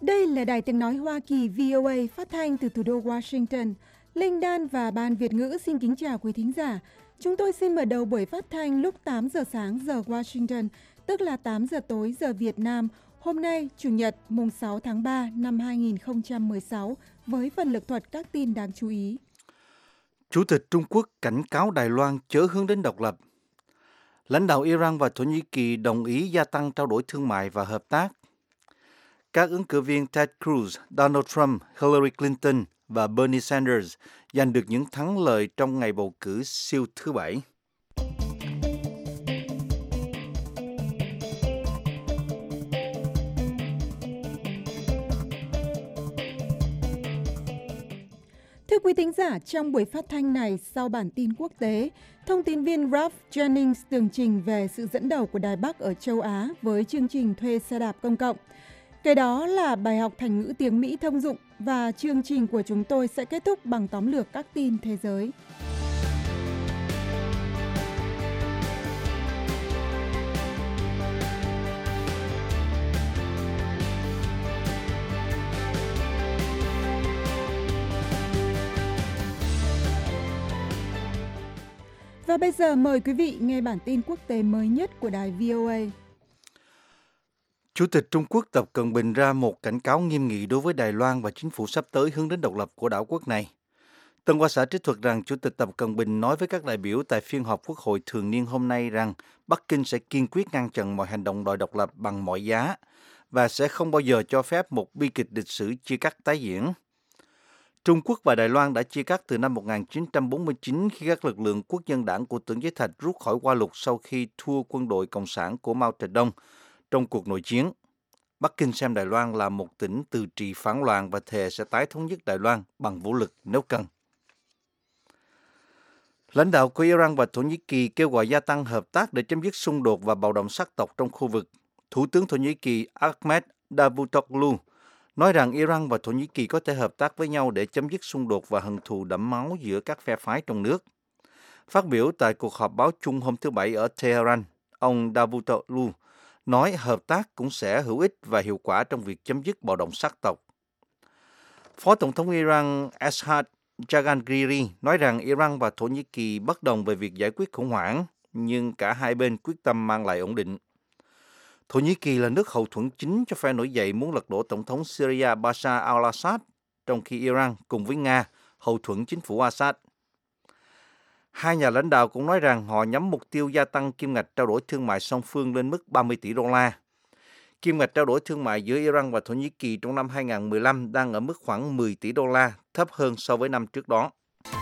Đây là Đài Tiếng Nói Hoa Kỳ VOA phát thanh từ thủ đô Washington. Linh Dan và Ban Việt ngữ xin kính chào quý thính giả. Chúng tôi xin mở đầu buổi phát thanh lúc 8 giờ sáng giờ Washington, tức là 8 giờ tối giờ Việt Nam. Hôm nay, Chủ nhật, mùng 6 tháng 3 năm 2016, với phần lực thuật các tin đáng chú ý. Chủ tịch Trung Quốc cảnh cáo Đài Loan chớ hướng đến độc lập. Lãnh đạo Iran và Thổ Nhĩ Kỳ đồng ý gia tăng trao đổi thương mại và hợp tác. Các ứng cử viên Ted Cruz, Donald Trump, Hillary Clinton và Bernie Sanders giành được những thắng lợi trong ngày bầu cử siêu thứ Bảy. Thưa quý thính giả, trong buổi phát thanh này, sau bản tin quốc tế, thông tin viên Ralph Jennings tường trình về sự dẫn đầu của Đài Bắc ở châu Á với chương trình thuê xe đạp công cộng. Kế đó là bài học thành ngữ tiếng Mỹ thông dụng và chương trình của chúng tôi sẽ kết thúc bằng tóm lược các tin thế giới. Và bây giờ mời quý vị nghe bản tin quốc tế mới nhất của đài VOA. Chủ tịch Trung Quốc Tập Cận Bình ra một cảnh cáo nghiêm nghị đối với Đài Loan và chính phủ sắp tới hướng đến độc lập của đảo quốc này. Tân Hoa xã trích thuật rằng Chủ tịch Tập Cận Bình nói với các đại biểu tại phiên họp Quốc hội thường niên hôm nay rằng Bắc Kinh sẽ kiên quyết ngăn chặn mọi hành động đòi độc lập bằng mọi giá và sẽ không bao giờ cho phép một bi kịch lịch sử chia cắt tái diễn. Trung Quốc và Đài Loan đã chia cắt từ năm 1949 khi các lực lượng quốc dân đảng của Tưởng Giới Thạch rút khỏi Hoa Lục sau khi thua quân đội Cộng sản của Mao Trạch-đông trong cuộc nội chiến. Bắc Kinh xem Đài Loan là một tỉnh tự trị phản loạn và thề sẽ tái thống nhất Đài Loan bằng vũ lực nếu cần. Lãnh đạo của Iran và Thổ Nhĩ Kỳ kêu gọi gia tăng hợp tác để chấm dứt xung đột và bạo động sắc tộc trong khu vực. Thủ tướng Thổ Nhĩ Kỳ Ahmet Davutoglu nói rằng Iran và Thổ Nhĩ Kỳ có thể hợp tác với nhau để chấm dứt xung đột và hận thù đẫm máu giữa các phe phái trong nước. Phát biểu tại cuộc họp báo chung hôm thứ Bảy ở Tehran, ông Davutoglu nói hợp tác cũng sẽ hữu ích và hiệu quả trong việc chấm dứt bạo động sắc tộc. Phó Tổng thống Iran Ashad Jahangiri nói rằng Iran và Thổ Nhĩ Kỳ bất đồng về việc giải quyết khủng hoảng, nhưng cả hai bên quyết tâm mang lại ổn định. Thổ Nhĩ Kỳ là nước hậu thuẫn chính cho phe nổi dậy muốn lật đổ Tổng thống Syria Bashar al-Assad, trong khi Iran cùng với Nga hậu thuẫn chính phủ Assad. Hai nhà lãnh đạo cũng nói rằng họ nhắm mục tiêu gia tăng kim ngạch trao đổi thương mại song phương lên mức 30 tỷ đô la. Kim ngạch trao đổi thương mại giữa Iran và Thổ Nhĩ Kỳ trong năm 2015 đang ở mức khoảng 10 tỷ đô la, thấp hơn so với năm trước đó.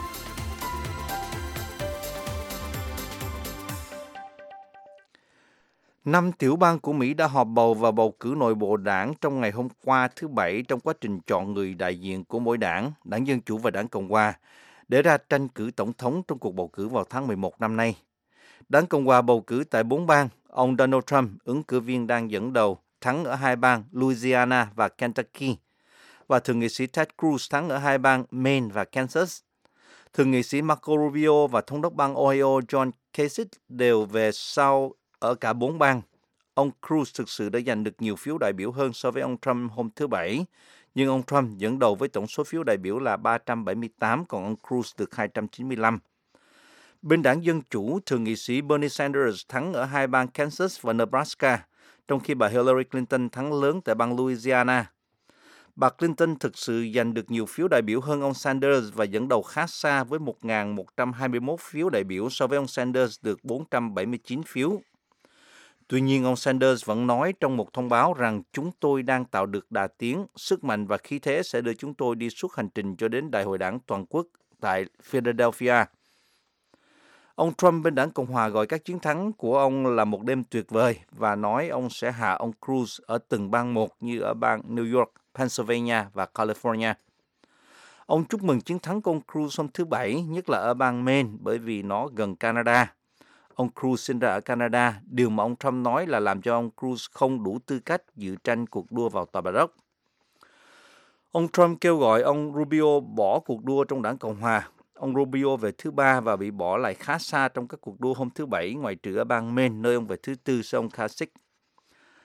Năm tiểu bang của Mỹ đã họp bầu và bầu cử nội bộ đảng trong ngày hôm qua thứ Bảy trong quá trình chọn người đại diện của mỗi đảng, Đảng Dân Chủ và Đảng Cộng Hòa, để ra tranh cử tổng thống trong cuộc bầu cử vào tháng 11 năm nay. Đảng Cộng Hòa bầu cử tại 4 bang, ông Donald Trump, ứng cử viên đang dẫn đầu, thắng ở hai bang Louisiana và Kentucky, và Thượng nghị sĩ Ted Cruz thắng ở hai bang Maine và Kansas. Thượng nghị sĩ Marco Rubio và Thống đốc bang Ohio John Kasich đều về sau ở cả 4 bang. Ông Cruz thực sự đã giành được nhiều phiếu đại biểu hơn so với ông Trump hôm thứ Bảy, nhưng ông Trump dẫn đầu với tổng số phiếu đại biểu là 378, còn ông Cruz được 295. Bên đảng Dân Chủ, Thượng nghị sĩ Bernie Sanders thắng ở hai bang Kansas và Nebraska, trong khi bà Hillary Clinton thắng lớn tại bang Louisiana. Bà Clinton thực sự giành được nhiều phiếu đại biểu hơn ông Sanders và dẫn đầu khá xa với 1.121 phiếu đại biểu so với ông Sanders được 479 phiếu. Tuy nhiên, ông Sanders vẫn nói trong một thông báo rằng chúng tôi đang tạo được đà tiến, sức mạnh và khí thế sẽ đưa chúng tôi đi suốt hành trình cho đến Đại hội đảng toàn quốc tại Philadelphia. Ông Trump bên đảng Cộng Hòa gọi các chiến thắng của ông là một đêm tuyệt vời và nói ông sẽ hạ ông Cruz ở từng bang một như ở bang New York, Pennsylvania và California. Ông chúc mừng chiến thắng của ông Cruz hôm thứ Bảy, nhất là ở bang Maine bởi vì nó gần Canada. Ông Cruz sinh ra ở Canada, điều mà ông Trump nói là làm cho ông Cruz không đủ tư cách dự tranh cuộc đua vào Tòa Bạch Ốc. Ông Trump kêu gọi ông Rubio bỏ cuộc đua trong đảng Cộng Hòa. Ông Rubio về thứ ba và bị bỏ lại khá xa trong các cuộc đua hôm thứ Bảy, ngoại trừ ở bang Maine, nơi ông về thứ tư sau ông Kasich.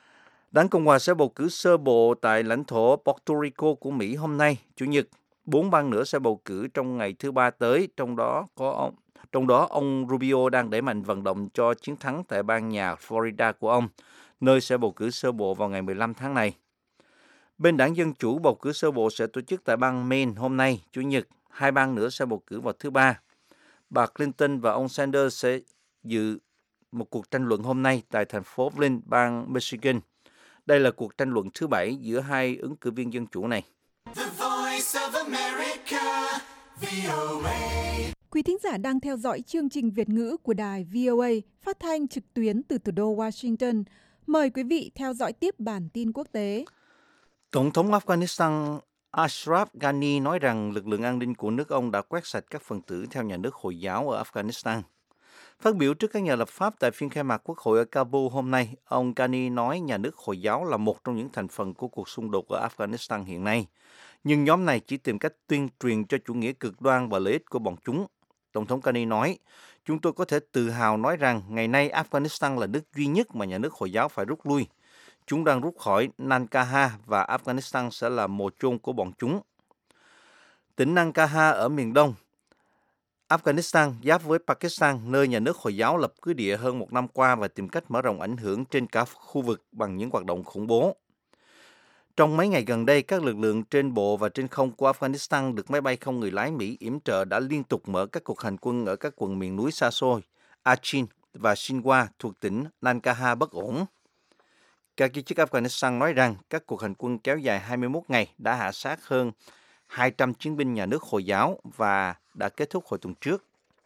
Đảng Cộng hòa sẽ bầu cử sơ bộ tại lãnh thổ Puerto Rico của Mỹ hôm nay, Chủ nhật. 4 bang nữa sẽ bầu cử trong ngày thứ Ba tới, trong đó ông Rubio đang đẩy mạnh vận động cho chiến thắng tại bang nhà Florida của ông, nơi sẽ bầu cử sơ bộ vào ngày 15 tháng này. Bên đảng Dân Chủ, bầu cử sơ bộ sẽ tổ chức tại bang Maine hôm nay, Chủ nhật. 2 bang nữa sẽ bầu cử vào thứ Ba. Bà Clinton và ông Sanders sẽ dự một cuộc tranh luận hôm nay tại thành phố Flint, bang Michigan. Đây là cuộc tranh luận thứ 7 giữa hai ứng cử viên Dân Chủ này. Quý thính giả đang theo dõi chương trình Việt ngữ của đài VOA phát thanh trực tuyến từ thủ đô Washington. Mời quý vị theo dõi tiếp bản tin quốc tế. Tổng thống Afghanistan Ashraf Ghani nói rằng lực lượng an ninh của nước ông đã quét sạch các phần tử theo nhà nước Hồi giáo ở Afghanistan. Phát biểu trước các nhà lập pháp tại phiên khai mạc Quốc hội ở Kabul hôm nay, ông Ghani nói nhà nước Hồi giáo là một trong những thành phần của cuộc xung đột ở Afghanistan hiện nay. Nhưng nhóm này chỉ tìm cách tuyên truyền cho chủ nghĩa cực đoan và lợi ích của bọn chúng. Tổng thống Ghani nói, chúng tôi có thể tự hào nói rằng ngày nay Afghanistan là nước duy nhất mà nhà nước Hồi giáo phải rút lui. Chúng đang rút khỏi Nangarhar và Afghanistan sẽ là mồ chôn của bọn chúng. Tỉnh Nangarhar ở miền đông Afghanistan giáp với Pakistan, nơi nhà nước Hồi giáo lập cứ địa hơn một năm qua và tìm cách mở rộng ảnh hưởng trên cả khu vực bằng những hoạt động khủng bố. Trong mấy ngày gần đây, các lực lượng trên bộ và trên không của Afghanistan được máy bay không người lái Mỹ yểm trợ đã liên tục mở các cuộc hành quân ở các quận miền núi xa xôi, Achin và Shinwa thuộc tỉnh Nangarhar bất ổn. Các giới chức Afghanistan nói rằng các cuộc hành quân kéo dài 21 ngày đã hạ sát hơn 200 chiến binh nhà nước Hồi giáo và đã kết thúc hồi tuần trước.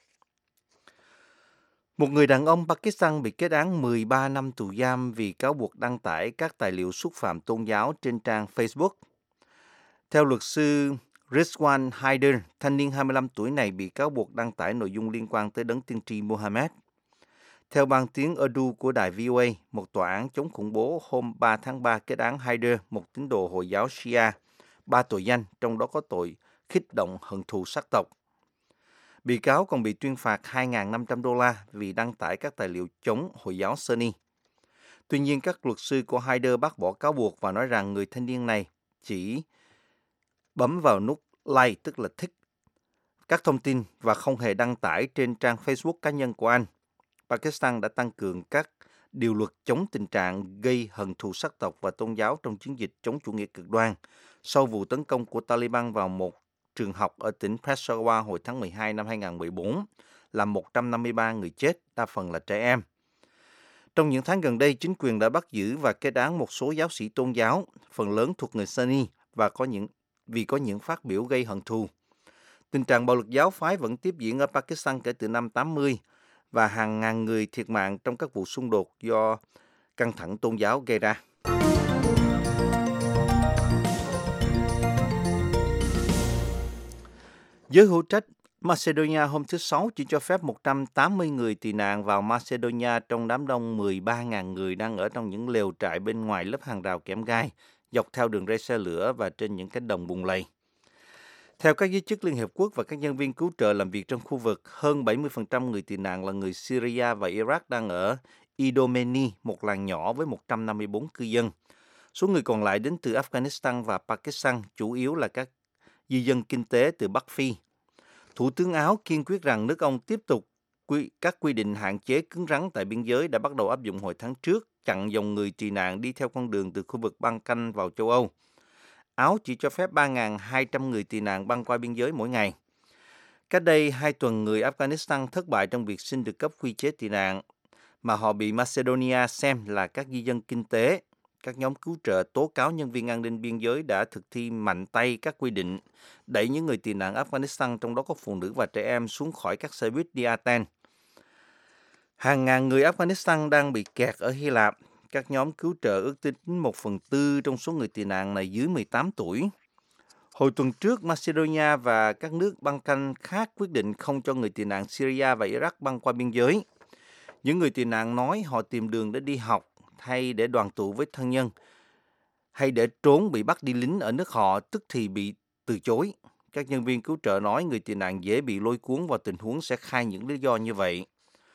Một người đàn ông Pakistan bị kết án 13 năm tù giam vì cáo buộc đăng tải các tài liệu xúc phạm tôn giáo trên trang Facebook. Theo luật sư Rizwan Haider, thanh niên 25 tuổi này bị cáo buộc đăng tải nội dung liên quan tới đấng tiên tri Muhammad. Theo ban tiếng Urdu của đài VOA, một tòa án chống khủng bố hôm 3 tháng 3 kết án Haider, một tín đồ Hồi giáo Shia, 3 tội danh, trong đó có tội khích động hận thù sắc tộc. Bị cáo còn bị tuyên phạt 2.500 đô la vì đăng tải các tài liệu chống Hồi giáo Sunni. Tuy nhiên, các luật sư của Haider bác bỏ cáo buộc và nói rằng người thanh niên này chỉ bấm vào nút like, tức là thích, các thông tin và không hề đăng tải trên trang Facebook cá nhân của anh. Pakistan đã tăng cường các điều luật chống tình trạng gây hận thù sắc tộc và tôn giáo trong chiến dịch chống chủ nghĩa cực đoan sau vụ tấn công của Taliban vào một trường học ở tỉnh Peshawar hồi tháng 12 năm 2014, làm 153 người chết, đa phần là trẻ em. Trong những tháng gần đây, chính quyền đã bắt giữ và kết án một số giáo sĩ tôn giáo, phần lớn thuộc người Sunni và vì có những phát biểu gây hận thù. Tình trạng bạo lực giáo phái vẫn tiếp diễn ở Pakistan kể từ năm 80 và hàng ngàn người thiệt mạng trong các vụ xung đột do căng thẳng tôn giáo gây ra. Giới hữu trách Macedonia hôm thứ Sáu chỉ cho phép 180 người tị nạn vào Macedonia trong đám đông 13.000 người đang ở trong những lều trại bên ngoài lớp hàng rào kẽm gai, dọc theo đường ray xe lửa và trên những cánh đồng bùn lầy. Theo các giới chức Liên Hiệp Quốc và các nhân viên cứu trợ làm việc trong khu vực, hơn 70% người tị nạn là người Syria và Iraq đang ở Idomeni, một làng nhỏ với 154 cư dân. Số người còn lại đến từ Afghanistan và Pakistan, chủ yếu là các di dân kinh tế từ Bắc Phi. Thủ tướng Áo kiên quyết rằng nước ông tiếp tục các quy định hạn chế cứng rắn tại biên giới đã bắt đầu áp dụng hồi tháng trước, chặn dòng người tị nạn đi theo con đường từ khu vực Balkan vào châu Âu. Áo chỉ cho phép 3.200 người tị nạn băng qua biên giới mỗi ngày. Cách đây 2 tuần, người Afghanistan thất bại trong việc xin được cấp quy chế tị nạn, mà họ bị Macedonia xem là các di dân kinh tế. Các nhóm cứu trợ tố cáo nhân viên an ninh biên giới đã thực thi mạnh tay các quy định, đẩy những người tị nạn Afghanistan, trong đó có phụ nữ và trẻ em, xuống khỏi các xe buýt đi Athens. Hàng ngàn người Afghanistan đang bị kẹt ở Hy Lạp. Các nhóm cứu trợ ước tính 1/4 trong số người tị nạn này dưới 18 tuổi. Hồi tuần trước, Macedonia và các nước Balkan khác quyết định không cho người tị nạn Syria và Iraq băng qua biên giới. Những người tị nạn nói họ tìm đường để đi học hay để đoàn tụ với thân nhân, hay để trốn bị bắt đi lính ở nước họ, tức thì bị từ chối. Các nhân viên cứu trợ nói người tị nạn dễ bị lôi cuốn vào tình huống sẽ khai những lý do như vậy.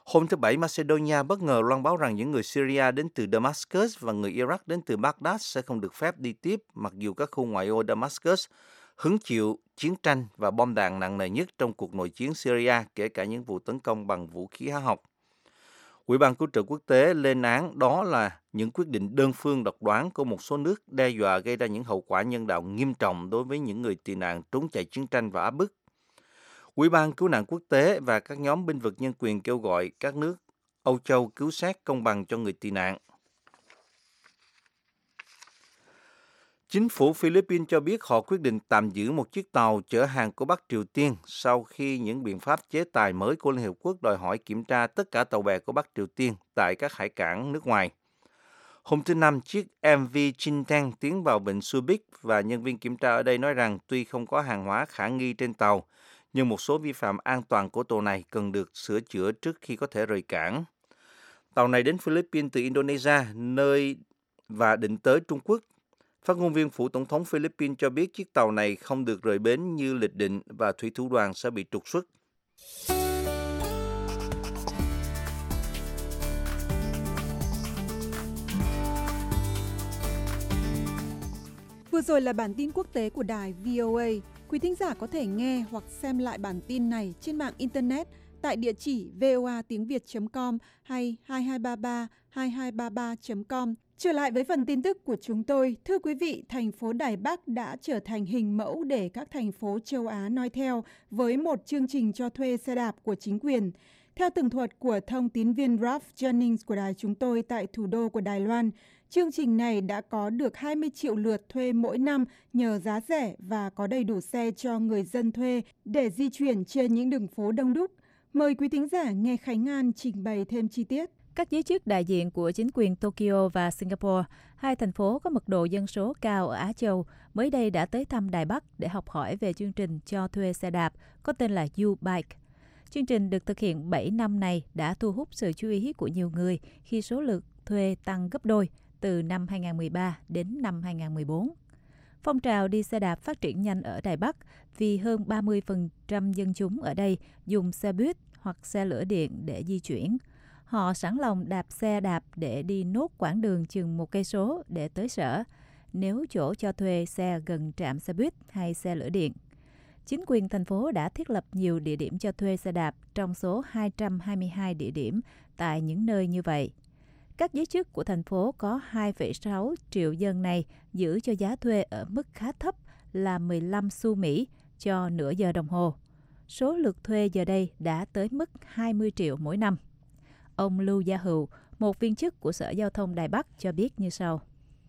Hôm thứ Bảy, Macedonia bất ngờ loan báo rằng những người Syria đến từ Damascus và người Iraq đến từ Baghdad sẽ không được phép đi tiếp, mặc dù các khu ngoại ô Damascus hứng chịu chiến tranh và bom đạn nặng nề nhất trong cuộc nội chiến Syria, kể cả những vụ tấn công bằng vũ khí hóa học. Ủy ban cứu trợ quốc tế lên án đó là những quyết định đơn phương độc đoán của một số nước, đe dọa gây ra những hậu quả nhân đạo nghiêm trọng đối với những người tị nạn trốn chạy chiến tranh và áp bức. Ủy ban cứu nạn quốc tế và các nhóm bênh vực nhân quyền kêu gọi các nước Âu Châu cứu xét công bằng cho người tị nạn. Chính phủ Philippines cho biết họ quyết định tạm giữ một chiếc tàu chở hàng của Bắc Triều Tiên sau khi những biện pháp chế tài mới của Liên Hiệp Quốc đòi hỏi kiểm tra tất cả tàu bè của Bắc Triều Tiên tại các hải cảng nước ngoài. Hôm thứ Năm, chiếc MV Chintang tiến vào vịnh Subic và nhân viên kiểm tra ở đây nói rằng tuy không có hàng hóa khả nghi trên tàu, nhưng một số vi phạm an toàn của tàu này cần được sửa chữa trước khi có thể rời cảng. Tàu này đến Philippines từ Indonesia, nơi và định tới Trung Quốc. Phát ngôn viên phủ tổng thống Philippines cho biết chiếc tàu này không được rời bến như lịch định và thủy thủ đoàn sẽ bị trục xuất. Vừa rồi là bản tin quốc tế của đài VOA. Quý thính giả có thể nghe hoặc xem lại bản tin này trên mạng Internet tại địa chỉ voatiengviet.com hay 2233 Trở lại với phần tin tức của chúng tôi. Thưa quý vị, thành phố Đài Bắc đã trở thành hình mẫu để các thành phố châu Á noi theo với một chương trình cho thuê xe đạp của chính quyền. Theo tường thuật của thông tín viên Ralph Jennings của đài chúng tôi tại thủ đô của Đài Loan, chương trình này đã có được 20 triệu lượt thuê mỗi năm nhờ giá rẻ và có đầy đủ xe cho người dân thuê để di chuyển trên những đường phố đông đúc. Mời quý thính giả nghe Khánh An trình bày thêm chi tiết. Các giới chức đại diện của chính quyền Tokyo và Singapore, hai thành phố có mật độ dân số cao ở Á Châu, mới đây đã tới thăm Đài Bắc để học hỏi về chương trình cho thuê xe đạp có tên là U-Bike. Chương trình được thực hiện 7 năm này đã thu hút sự chú ý của nhiều người khi số lượt thuê tăng gấp đôi từ năm 2013 đến năm 2014. Phong trào đi xe đạp phát triển nhanh ở Đài Bắc vì hơn 30% dân chúng ở đây dùng xe buýt hoặc xe lửa điện để di chuyển. Họ sẵn lòng đạp xe đạp để đi nốt quãng đường chừng 1 cây số để tới sở, nếu chỗ cho thuê xe gần trạm xe buýt hay xe lửa điện. Chính quyền thành phố đã thiết lập nhiều địa điểm cho thuê xe đạp trong số 222 địa điểm tại những nơi như vậy. Các giới chức của thành phố có 2,6 triệu dân này giữ cho giá thuê ở mức khá thấp là 15 xu Mỹ cho nửa giờ đồng hồ. Số lượt thuê giờ đây đã tới mức 20 triệu mỗi năm. Ông Lưu Gia Hữu, một viên chức của Sở Giao thông Đài Bắc cho biết như sau.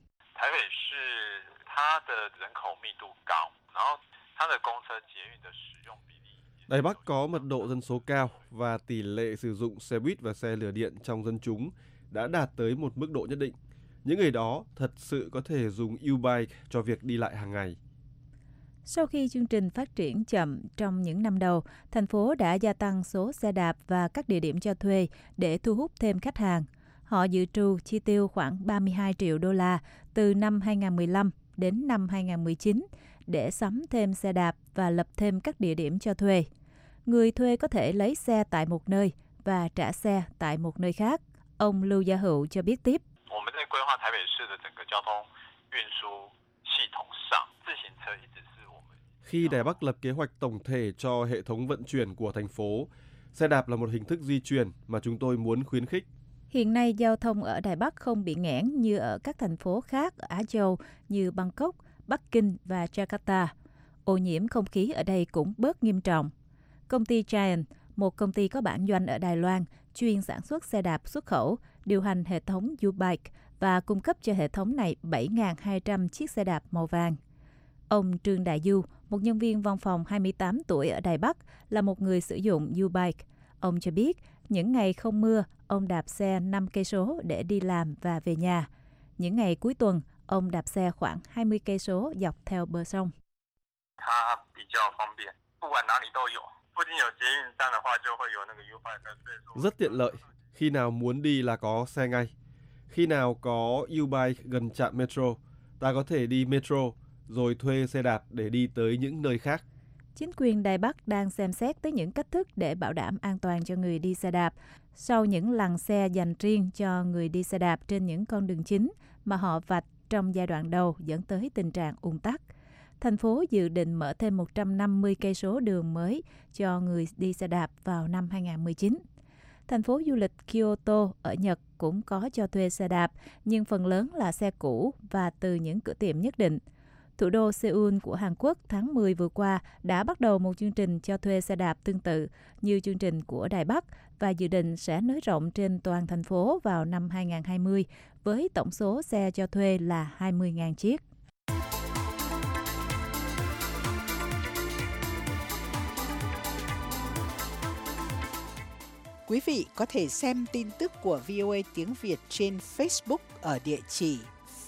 Đài Bắc có mật độ dân số cao và tỷ lệ sử dụng xe buýt và xe lửa điện trong dân chúng đã đạt tới một mức độ nhất định. Những người đó thật sự có thể dùng U-Bike cho việc đi lại hàng ngày. Sau khi chương trình phát triển chậm trong những năm đầu, thành phố đã gia tăng số xe đạp và các địa điểm cho thuê để thu hút thêm khách hàng. Họ dự trù chi tiêu khoảng 32 triệu đô la từ năm 2015 đến năm 2019 để sắm thêm xe đạp và lập thêm các địa điểm cho thuê. Người thuê có thể lấy xe tại một nơi và trả xe tại một nơi khác. Ông Lưu Gia Hữu cho biết tiếp. Khi Đài Bắc lập kế hoạch tổng thể cho hệ thống vận chuyển của thành phố, xe đạp là một hình thức di chuyển mà chúng tôi muốn khuyến khích. Hiện nay, giao thông ở Đài Bắc không bị nghẽn như ở các thành phố khác ở Á Châu như Bangkok, Bắc Kinh và Jakarta. Ô nhiễm không khí ở đây cũng bớt nghiêm trọng. Công ty Giant, một công ty có bản doanh ở Đài Loan, chuyên sản xuất xe đạp xuất khẩu, điều hành hệ thống U-Bike và cung cấp cho hệ thống này 7.200 chiếc xe đạp màu vàng. Ông Trương Đại Du, một nhân viên văn phòng 28 tuổi ở Đài Bắc, là một người sử dụng U-Bike. Ông cho biết, những ngày không mưa, ông đạp xe 5 cây số để đi làm và về nhà. Những ngày cuối tuần, ông đạp xe khoảng 20 cây số dọc theo bờ sông. Rất tiện lợi. Khi nào muốn đi là có xe ngay. Khi nào có U-Bike gần trạm metro, ta có thể đi metro rồi thuê xe đạp để đi tới những nơi khác. Chính quyền Đài Bắc đang xem xét tới những cách thức để bảo đảm an toàn cho người đi xe đạp sau những lằn xe dành riêng cho người đi xe đạp trên những con đường chính mà họ vạch trong giai đoạn đầu dẫn tới tình trạng ùn tắc. Thành phố dự định mở thêm 150 cây số đường mới cho người đi xe đạp vào năm 2019. Thành phố du lịch Kyoto ở Nhật cũng có cho thuê xe đạp, nhưng phần lớn là xe cũ và từ những cửa tiệm nhất định. Thủ đô Seoul của Hàn Quốc tháng 10 vừa qua đã bắt đầu một chương trình cho thuê xe đạp tương tự như chương trình của Đài Bắc và dự định sẽ nới rộng trên toàn thành phố vào năm 2020 với tổng số xe cho thuê là 20.000 chiếc. Quý vị có thể xem tin tức của VOA tiếng Việt trên Facebook ở địa chỉ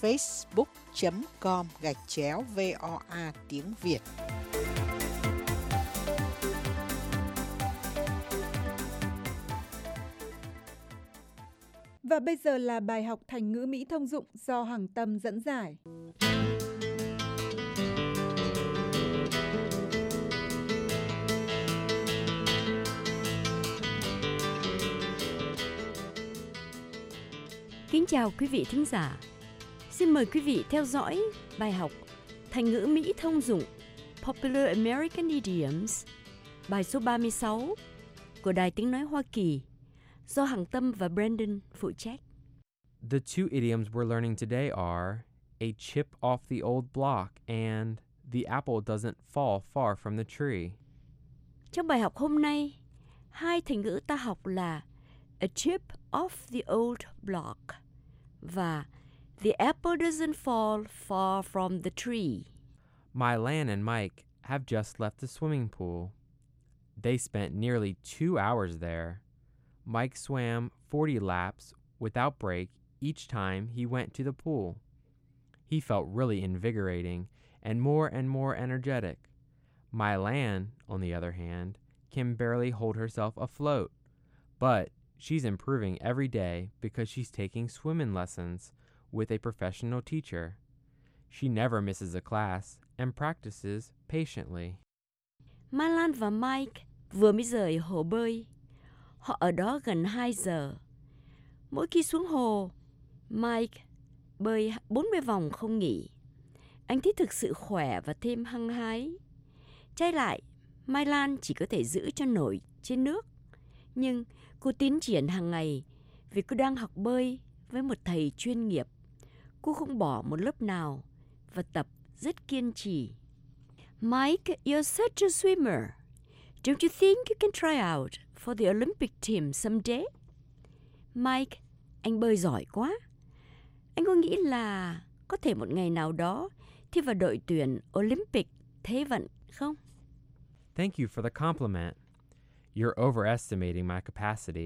facebook.com/VOA tiếng Việt. Và bây giờ là bài học thành ngữ Mỹ thông dụng do Hằng Tâm dẫn giải. Kính chào quý vị thính giả. Xin mời quý vị theo dõi bài học thành ngữ Mỹ thông dụng Popular American Idioms, bài số 36 của Đài Tiếng Nói Hoa Kỳ do Hằng Tâm và Brandon phụ trách. The two idioms we're learning today are a chip off the old block and the apple doesn't fall far from the tree. Trong bài học hôm nay, hai thành ngữ ta học là a chip off the old block và the apple doesn't fall far from the tree. Mylan and Mike have just left the swimming pool. They spent nearly 2 hours there. Mike swam 40 laps without break each time he went to the pool. He felt really invigorating and more energetic. Mylan, on the other hand, can barely hold herself afloat, but she's improving every day because she's taking swimming lessons with a professional teacher. She never misses a class and practices patiently. Mylan và Mike vừa mới rời hồ bơi. Họ ở đó gần 2 giờ. Mỗi khi xuống hồ, Mike bơi 40 vòng không nghỉ. Anh thấy thực sự khỏe và thêm hăng hái. Trái lại, Mylan chỉ có thể giữ cho nổi trên nước. Nhưng cô tiến triển hàng ngày vì cô đang học bơi với một thầy chuyên nghiệp. Cô không bỏ một lớp nào và tập rất kiên trì. Mike, you're such a swimmer. Don't you think you can try out for the Olympic team someday? Mike, anh bơi giỏi quá. Anh có nghĩ là có thể một ngày nào đó thi vào đội tuyển Olympic thế vận không? Thank you for the compliment. You're overestimating my capacity.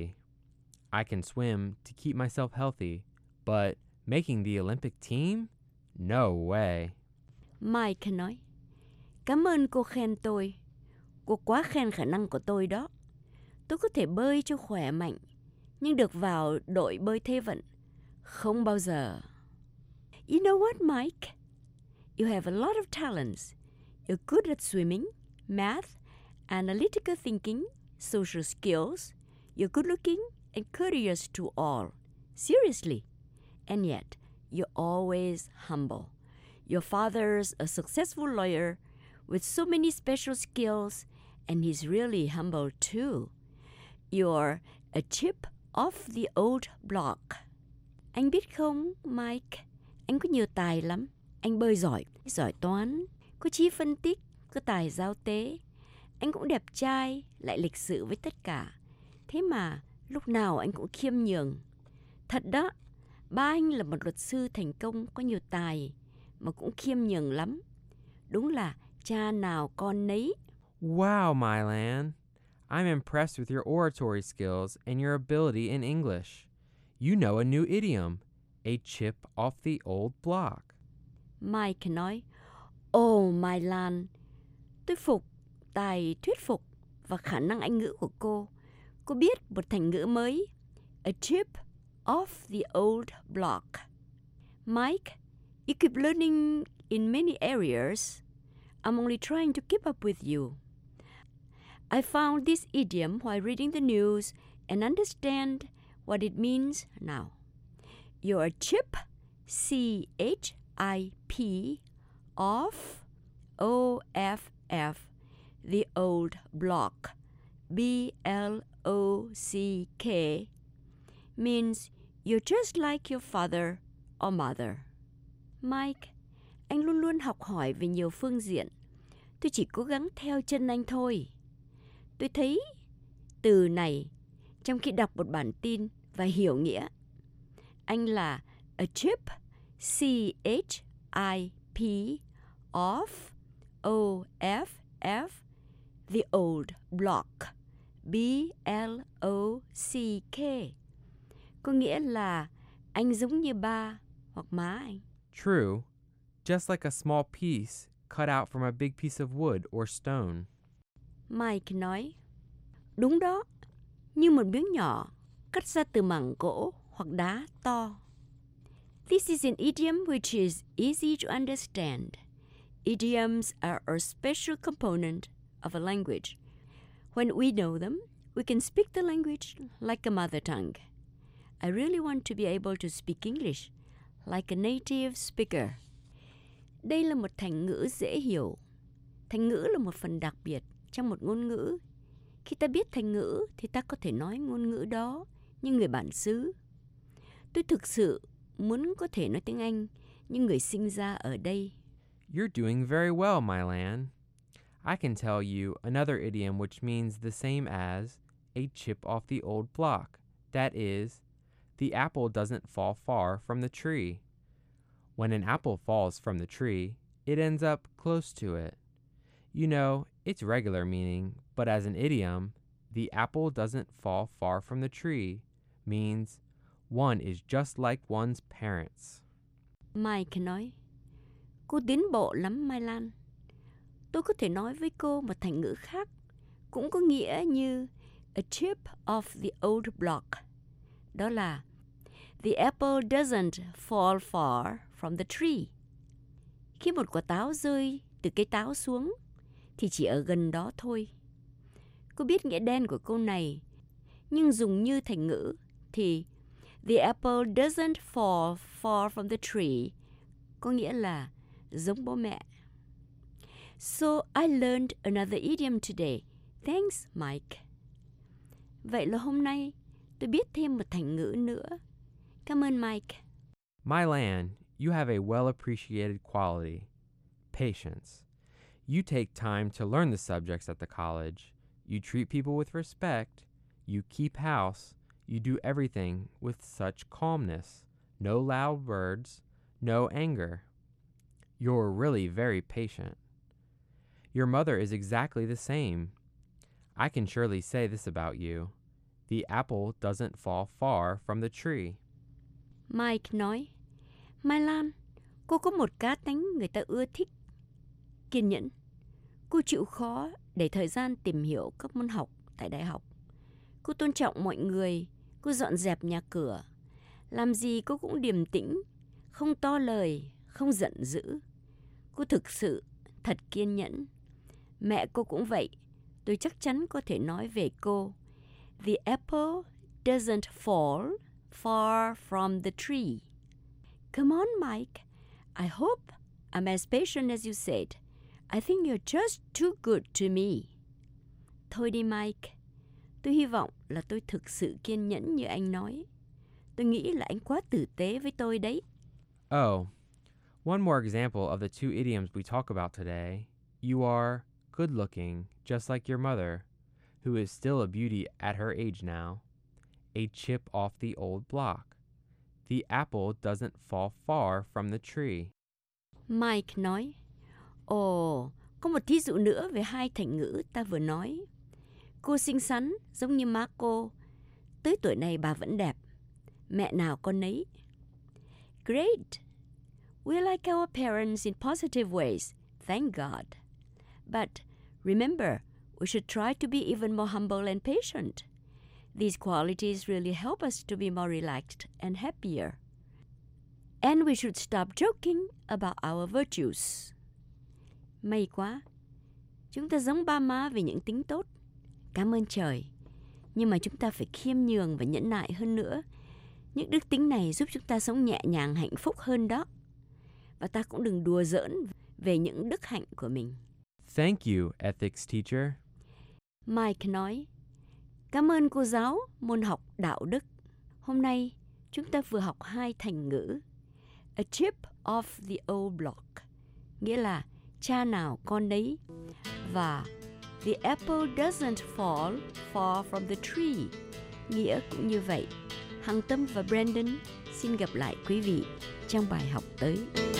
I can swim to keep myself healthy, but making the Olympic team? No way. Mike nói, cảm ơn cô khen tôi. Cô quá khen khả năng của tôi đó. Tôi có thể bơi cho khỏe mạnh, nhưng được vào đội bơi thế vận, không bao giờ. You know what, Mike? You have a lot of talents. You're good at swimming, math, analytical thinking, social skills. You're good looking and courteous to all. Seriously. And yet, you're always humble. Your father's a successful lawyer with so many special skills, and he's really humble too. You're a chip off the old block. Anh biết không, Mike, anh có nhiều tài lắm. Anh bơi giỏi toán, có trí phân tích, có tài giao tế. Anh cũng đẹp trai, lại lịch sự với tất cả. Thế mà lúc nào anh cũng khiêm nhường. Thật đó, ba anh là một luật sư thành công có nhiều tài, mà cũng khiêm nhường lắm. Đúng là cha nào con nấy. Wow, Mylan. I'm impressed with your oratory skills and your ability in English. You know a new idiom, a chip off the old block. Mike nói, Mylan, tôi phục tài thuyết phục và khả năng Anh ngữ của cô. Cô biết một thành ngữ mới, a chip off the old block. Mike, you keep learning in many areas. I'm only trying to keep up with you. I found this idiom while reading the news and understand what it means now. You're a chip, C-H-I-P, off, O-F-F, the old block, B-L-O-C-K, means you're just like your father or mother. Mike, anh luôn luôn học hỏi về nhiều phương diện. Tôi chỉ cố gắng theo chân anh thôi. Tôi thấy từ này trong khi đọc một bản tin và hiểu nghĩa. Anh là a chip, C-H-I-P, off, O-F-F, the old block, B-L-O-C-K. Có nghĩa là anh giống như ba hoặc má anh. True, just like a small piece cut out from a big piece of wood or stone. Mike nói, đúng đó, như một miếng nhỏ cắt ra từ mảng gỗ hoặc đá to. This is an idiom which is easy to understand. Idioms are a special component of a language. When we know them, we can speak the language like a mother tongue. I really want to be able to speak English like a native speaker. Đây là một thành ngữ dễ hiểu. Thành ngữ là một phần đặc biệt trong một ngôn ngữ. Khi ta biết thành ngữ thì ta có thể nói ngôn ngữ đó như người bản xứ. Tôi thực sự muốn có thể nói tiếng Anh như người sinh ra ở đây. You're doing very well, Mylan. I can tell you another idiom which means the same as a chip off the old block. That is, the apple doesn't fall far from the tree. When an apple falls from the tree, it ends up close to it. You know, it's regular meaning, but as an idiom, the apple doesn't fall far from the tree means one is just like one's parents. Mike nói, cô tiến bộ lắm Mai Lan. Tôi có thể nói với cô một thành ngữ khác, cũng có nghĩa như a chip off the old block. Đó là the apple doesn't fall far from the tree. Khi một quả táo rơi từ cây táo xuống, thì chỉ ở gần đó thôi. Cô biết nghĩa đen của câu này, nhưng dùng như thành ngữ thì the apple doesn't fall far from the tree có nghĩa là giống bố mẹ. So I learned another idiom today. Thanks, Mike. Vậy là hôm nay tôi biết thêm một thành ngữ nữa. Cảm ơn Mike. Mylan, you have a well-appreciated quality, patience. You take time to learn the subjects at the college. You treat people with respect. You keep house. You do everything with such calmness. No loud words. No anger. You're really very patient. Your mother is exactly the same. I can surely say this about you. The apple doesn't fall far from the tree. Mike nói, Mai Lan, cô có một cá tánh người ta ưa thích. Kiên nhẫn. Cô chịu khó để thời gian tìm hiểu các môn học tại đại học. Cô tôn trọng mọi người. Cô dọn dẹp nhà cửa. Làm gì cô cũng điềm tĩnh, không to lời, không giận dữ. Cô thực sự thật kiên nhẫn. Mẹ cô cũng vậy. Tôi chắc chắn có thể nói về cô. The apple doesn't fall far from the tree. Come on, Mike. I hope I'm as patient as you said. I think you're just too good to me. Thôi đi, Mike. Tôi hy vọng là tôi thực sự kiên nhẫn như anh nói. Tôi nghĩ là anh quá tử tế với tôi đấy. Oh, one more example of the two idioms we talk about today. You are good-looking, just like your mother, who is still a beauty at her age now. A chip off the old block. The apple doesn't fall far from the tree. Mike nói, ồ, có một thí dụ nữa về hai thành ngữ ta vừa nói. Cô xinh xắn giống như má cô. Tới tuổi này bà vẫn đẹp. Mẹ nào con nấy. Great. We like our parents in positive ways. Thank God. But remember, we should try to be even more humble and patient. These qualities really help us to be more relaxed and happier. And we should stop joking about our virtues. May quá. Chúng ta giống ba má về những tính tốt. Cảm ơn trời. Nhưng mà chúng ta phải khiêm nhường và nhẫn nại hơn nữa. Những đức tính này giúp chúng ta sống nhẹ nhàng, hạnh phúc hơn đó. Và ta cũng đừng đùa giỡn về những đức hạnh của mình. Thank you, ethics teacher. Mike nói, cảm ơn cô giáo môn học đạo đức. Hôm nay chúng ta vừa học 2 thành ngữ. A chip off the old block, nghĩa là cha nào con đấy. Và the apple doesn't fall far from the tree, nghĩa cũng như vậy. Hằng Tâm và Brandon xin gặp lại quý vị trong bài học tới.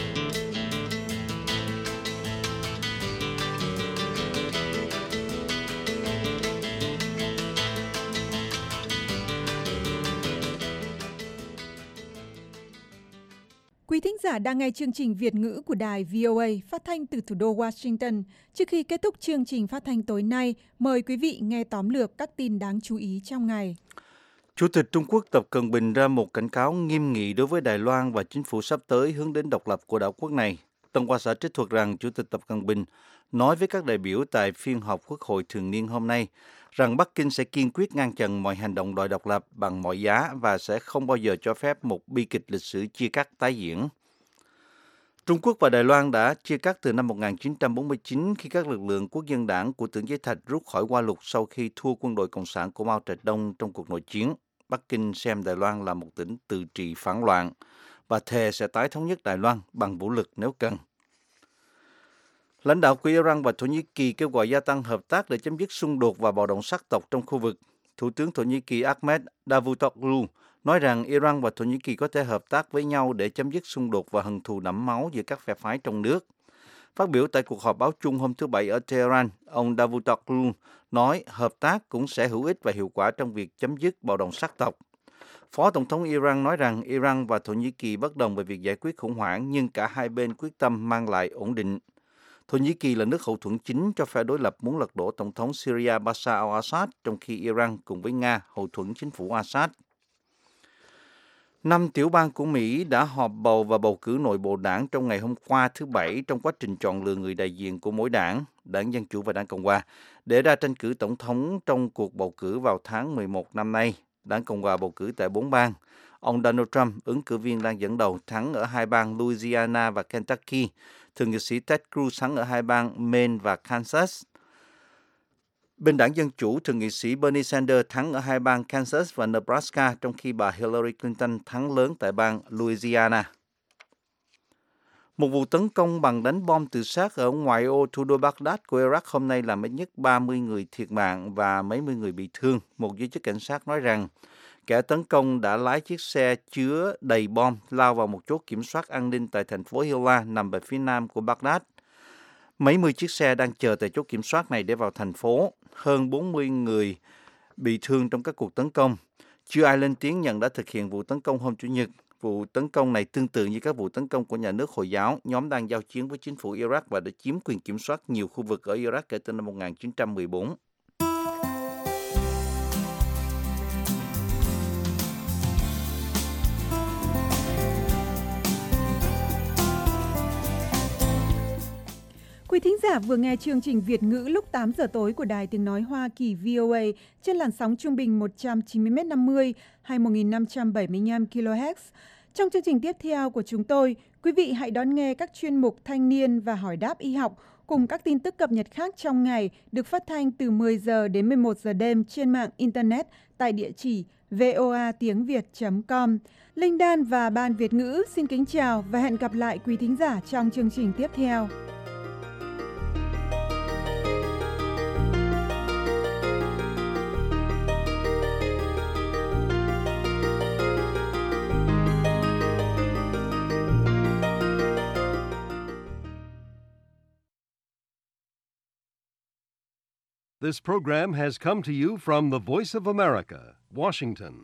Quý thính giả đang nghe chương trình Việt ngữ của đài VOA phát thanh từ thủ đô Washington. Trước khi kết thúc chương trình phát thanh tối nay, mời quý vị nghe tóm lược các tin đáng chú ý trong ngày. Chủ tịch Trung Quốc Tập Cận Bình ra một cảnh cáo nghiêm nghị đối với Đài Loan và chính phủ sắp tới hướng đến độc lập của đảo quốc này. Tân Hoa xã trích thuật rằng Chủ tịch Tập Cận Bình nói với các đại biểu tại phiên họp Quốc hội thường niên hôm nay rằng Bắc Kinh sẽ kiên quyết ngăn chặn mọi hành động đòi độc lập bằng mọi giá và sẽ không bao giờ cho phép một bi kịch lịch sử chia cắt tái diễn. Trung Quốc và Đài Loan đã chia cắt từ năm 1949 khi các lực lượng quốc dân đảng của Tưởng Giới Thạch rút khỏi Hoa Lục sau khi thua quân đội Cộng sản của Mao Trạch Đông trong cuộc nội chiến. Bắc Kinh xem Đài Loan là một tỉnh tự trị phản loạn và thề sẽ tái thống nhất Đài Loan bằng vũ lực nếu cần. Lãnh đạo của Iran và Thổ Nhĩ Kỳ kêu gọi gia tăng hợp tác để chấm dứt xung đột và bạo động sắc tộc trong khu vực. Thủ tướng Thổ Nhĩ Kỳ Ahmet Davutoglu nói rằng Iran và Thổ Nhĩ Kỳ có thể hợp tác với nhau để chấm dứt xung đột và hận thù đẫm máu giữa các phe phái trong nước. Phát biểu tại cuộc họp báo chung hôm thứ Bảy ở Tehran, ông Davutoglu nói hợp tác cũng sẽ hữu ích và hiệu quả trong việc chấm dứt bạo động sắc tộc. Phó Tổng thống Iran nói rằng Iran và Thổ Nhĩ Kỳ bất đồng về việc giải quyết khủng hoảng nhưng cả hai bên quyết tâm mang lại ổn định. Thổ Nhĩ Kỳ là nước hậu thuẫn chính cho phe đối lập muốn lật đổ Tổng thống Syria Bashar al-Assad, trong khi Iran cùng với Nga hậu thuẫn chính phủ Assad. 5 tiểu bang của Mỹ đã họp bầu và bầu cử nội bộ đảng trong ngày hôm qua thứ Bảy trong quá trình chọn lựa người đại diện của mỗi đảng, Đảng Dân Chủ và Đảng Cộng Hòa, để ra tranh cử tổng thống trong cuộc bầu cử vào tháng 11 năm nay. Đảng Cộng Hòa bầu cử tại 4 bang. Ông Donald Trump, ứng cử viên đang dẫn đầu, thắng ở 2 bang Louisiana và Kentucky. Thượng nghị sĩ Ted Cruz thắng ở 2 bang Maine và Kansas. Bên Đảng Dân Chủ, Thượng nghị sĩ Bernie Sanders thắng ở 2 bang Kansas và Nebraska, trong khi bà Hillary Clinton thắng lớn tại bang Louisiana. Một vụ tấn công bằng đánh bom tự sát ở ngoại ô thủ đô Baghdad của Iraq hôm nay làm ít nhất 30 người thiệt mạng và mấy mươi người bị thương. Một giới chức cảnh sát nói rằng kẻ tấn công đã lái chiếc xe chứa đầy bom lao vào một chốt kiểm soát an ninh tại thành phố Hilla nằm ở phía nam của Baghdad. Mấy mươi chiếc xe đang chờ tại chốt kiểm soát này để vào thành phố. Hơn 40 người bị thương trong các cuộc tấn công. Chưa ai lên tiếng nhận đã thực hiện vụ tấn công hôm Chủ nhật. Vụ tấn công này tương tự như các vụ tấn công của nhà nước Hồi giáo, nhóm đang giao chiến với chính phủ Iraq và đã chiếm quyền kiểm soát nhiều khu vực ở Iraq kể từ năm 1914. Quý thính giả vừa nghe chương trình Việt ngữ lúc 8 giờ tối của Đài Tiếng Nói Hoa Kỳ VOA trên làn sóng trung bình 190m50 hay 1575 kHz. Trong chương trình tiếp theo của chúng tôi, quý vị hãy đón nghe các chuyên mục Thanh niên và Hỏi đáp y học cùng các tin tức cập nhật khác trong ngày được phát thanh từ 10 giờ đến 11 giờ đêm trên mạng Internet tại địa chỉ voatiengviet.com. Linh Đan và Ban Việt ngữ xin kính chào và hẹn gặp lại quý thính giả trong chương trình tiếp theo. This program has come to you from the Voice of America, Washington.